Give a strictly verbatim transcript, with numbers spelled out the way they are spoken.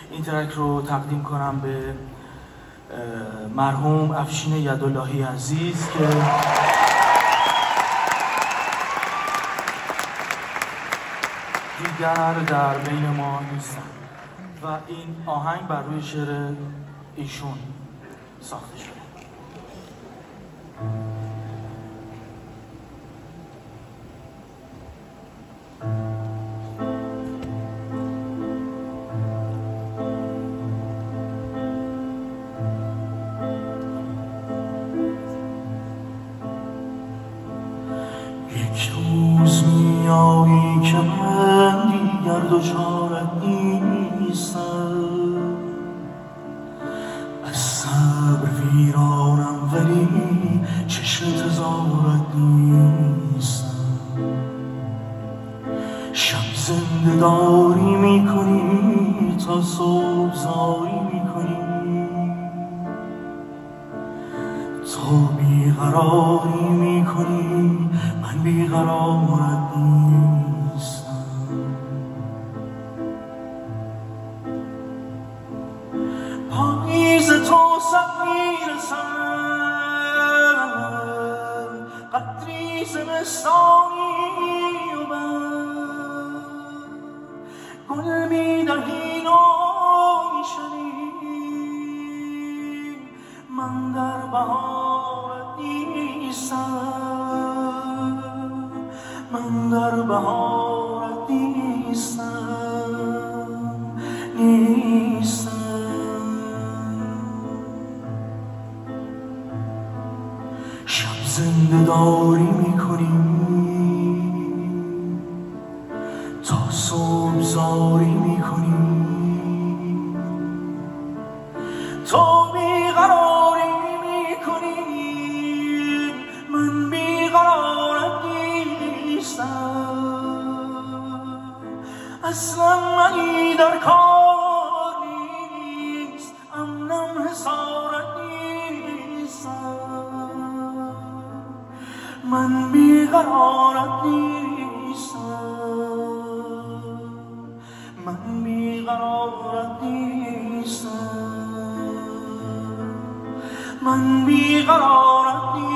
این ترک رو تقدیم کنم به مرحوم افشین یداللهی عزیز که دیگر در بین ما نیستن و این آهنگ بر روی شعر ایشون ساخته شده. یک روز میایی که من دیگر دچارت نیستم، از صبر ویرانم ولی چشم انتظارت نیستم. شب زنده داری میکنی تا صبح زاری میکنی، تو بیقراری میکنی من بیقرارت نیستم. پاییز تو سب میرسم، قدری زمستانی و من گل میدهی نوعی شنی، من در بهارت نیستم، من در بهارت نیستم نیستم. شب زنده داری میکنی تا صبح زاری میکنی، تو بیقراری میکنی من بیقرارت نیستم. اصلا منی در کار نیست، امنم حسارت نیستم، من بیقرارت نیستم، من بیقرارت نیستم، من بیقرارت نیستم.